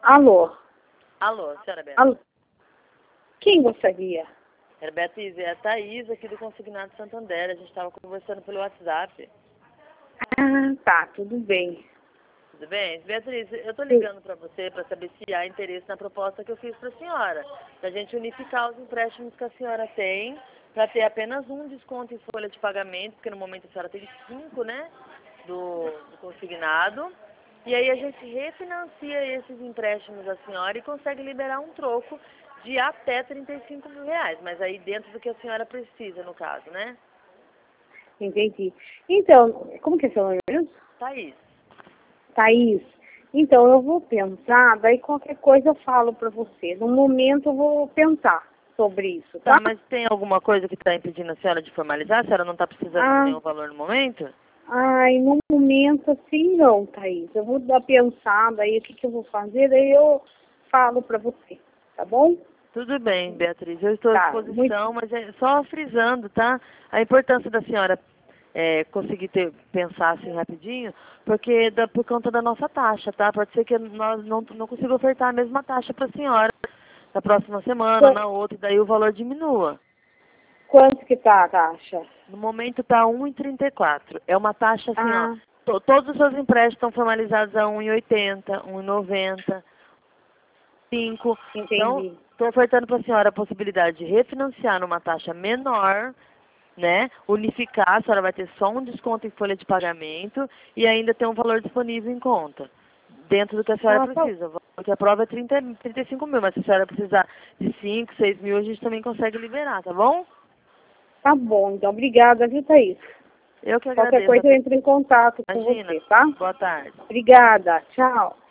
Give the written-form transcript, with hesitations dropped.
Alô? Alô, senhora Beatriz. Alô? Quem gostaria? Beatriz, é a Thaís aqui do Consignado Santander. A gente estava conversando pelo WhatsApp. Ah, tá, tudo bem. Tudo bem? Beatriz, eu estou ligando para você para saber se há interesse na proposta que eu fiz para a senhora. Da gente unificar os empréstimos que a senhora tem para ter apenas um desconto em folha de pagamento, porque no momento a senhora tem 5, né, do consignado. E aí a gente refinancia esses empréstimos à senhora e consegue liberar um troco de até R$35 mil, mas aí dentro do que a senhora precisa, no caso, né? Entendi. Então, como que é seu nome mesmo? Thaís. Thaís. Então, eu vou pensar, daí qualquer coisa eu falo pra você. No momento eu vou pensar sobre isso, tá? Tá, mas tem alguma coisa que está impedindo a senhora de formalizar? A senhora não está precisando de nenhum valor no momento? Ai, no momento assim não, Thaís. Eu vou dar pensada aí o que eu vou fazer, daí eu falo pra você, tá bom? Tudo bem, Beatriz, eu estou à Tá, disposição, mas é só frisando, tá? A importância da senhora conseguir pensar assim rapidinho, porque por conta da nossa taxa, tá? Pode ser que nós não consigamos ofertar a mesma taxa para a senhora na próxima semana, na outra, e daí o valor diminua. Quanto que tá a taxa? No momento está 1,34. É uma taxa assim, Ah, ó, todos os seus empréstimos estão formalizados a 1,80, 1,90, 5. Então, entendi. estou ofertando para a senhora a possibilidade de refinanciar numa taxa menor, né? Unificar, a senhora vai ter só um desconto em folha de pagamento e ainda ter um valor disponível em conta, dentro do que a senhora precisa. Porque a prova é 35 mil, mas se a senhora precisar de 5, 6 mil, a gente também consegue liberar, tá bom? Tá bom, então obrigada, viu, Thaís? Eu que Qualquer agradeço. coisa eu entro em contato com Imagina. você, tá? Boa tarde. Obrigada, tchau.